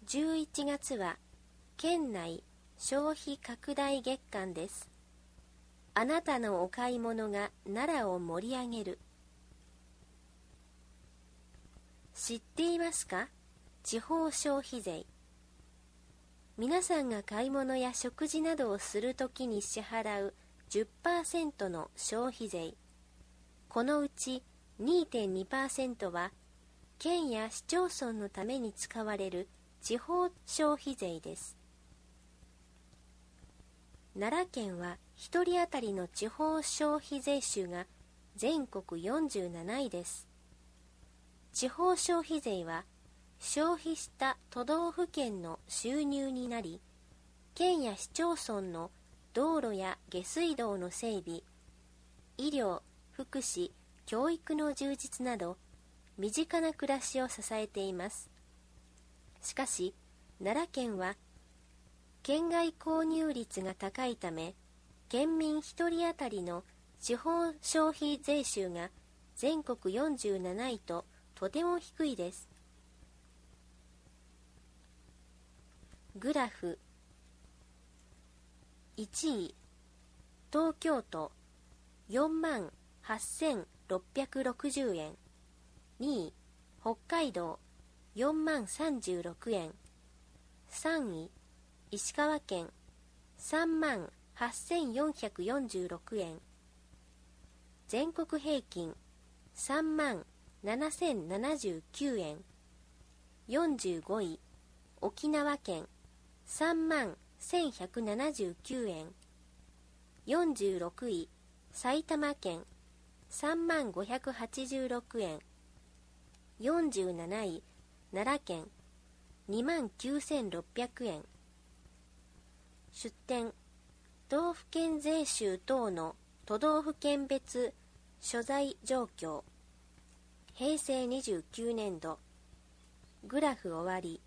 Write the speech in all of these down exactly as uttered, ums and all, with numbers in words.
じゅういちがつは県内消費拡大月間です。あなたのお買い物が奈良を盛り上げる。知っていますか？地方消費税。皆さんが買い物や食事などをするときに支払う じゅっパーセント の消費税。このうち にてんにパーセント は県や市町村のために使われる地方消費税です。奈良県はひとり当たりの地方消費税収が全国よんじゅうなないです。地方消費税は消費した都道府県の収入になり、県や市町村の道路や下水道の整備、医療、福祉、教育の充実など身近な暮らしを支えています。しかし奈良県は県外購入率が高いため、県民ひとり当たりの地方消費税収が全国よんじゅうなないととても低いです。グラフ。いちい、東京都よんまんはっせんろっぴゃくろくじゅうえん。にい、北海道よんまんさんじゅうろくえん。さんい、石川県さんまんはっせんよんひゃくよんじゅうろくえん。全国平均さんまんななせんななじゅうきゅうえん。よんじゅうごい、沖縄県さんまんせんひゃくななじゅうきゅうえん。よんじゅうろくい、埼玉県さんまんごひゃくはちじゅうろくえん。よんじゅうなない、奈良県にまんきゅうせんろっぴゃくえん。出典、道府県税収等の都道府県別所在状況。へいせいにじゅうきゅうねんど。グラフ終わり。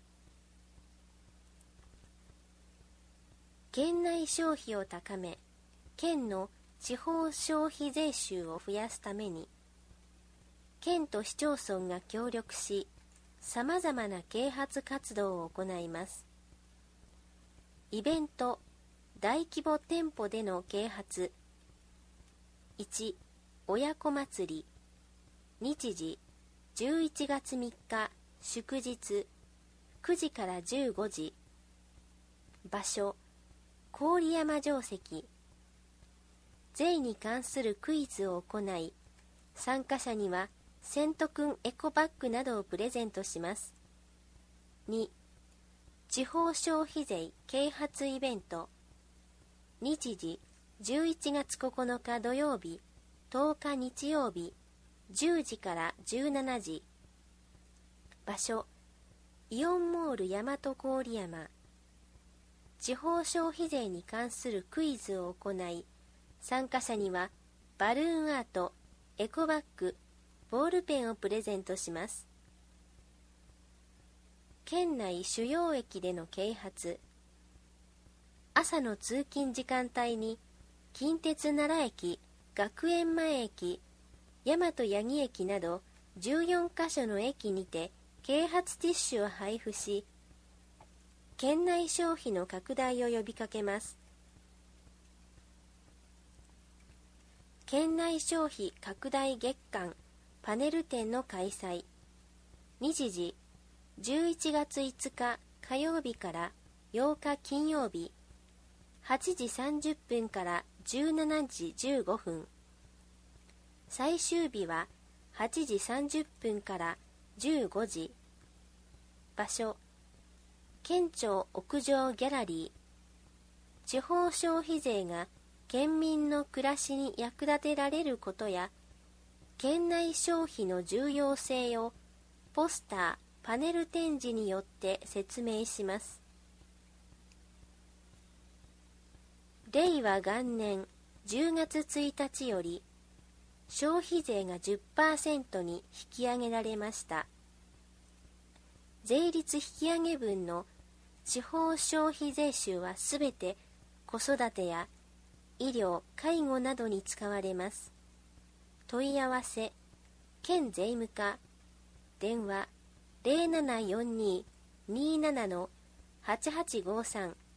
県内消費を高め、県の地方消費税収を増やすために、県と市町村が協力し、さまざまな啓発活動を行います。イベント、大規模店舗での啓発。いち、親子祭り。日時、じゅういちがつみっか、祝日、くじからじゅうごじ。場所、郡山城跡。税に関するクイズを行い、参加者にはセントくんエコバッグなどをプレゼントします。に、地方消費税啓発イベント。日時、じゅういちがつここのか土曜日、とおか日曜日、じゅうじからじゅうしちじ。場所、イオンモール大和郡山。地方消費税に関するクイズを行い、参加者にはバルーンアート、エコバッグ、ボールペンをプレゼントします。県内主要駅での啓発。朝の通勤時間帯に近鉄奈良駅、学園前駅、大和八木駅などじゅうよんかしょの駅にて啓発ティッシュを配布し、県内消費の拡大を呼びかけます。県内消費拡大月間パネル展の開催。日時、じゅういちがついつか火曜日からようか金曜日、はちじさんじゅっぷんからじゅうしちじじゅうごふん。最終日ははちじさんじゅっぷんからじゅうごじ。場所、県庁屋上ギャラリー。地方消費税が県民の暮らしに役立てられることや、県内消費の重要性をポスター、パネル展示によって説明します。れいわがんねんじゅうがつついたちより消費税が じゅっパーセント に引き上げられました。税率引き上げ分の地方消費税収はすべて子育てや医療・介護などに使われます。問い合わせ、県税務課、電話ゼロななよんににじゅうななのはちはちごさん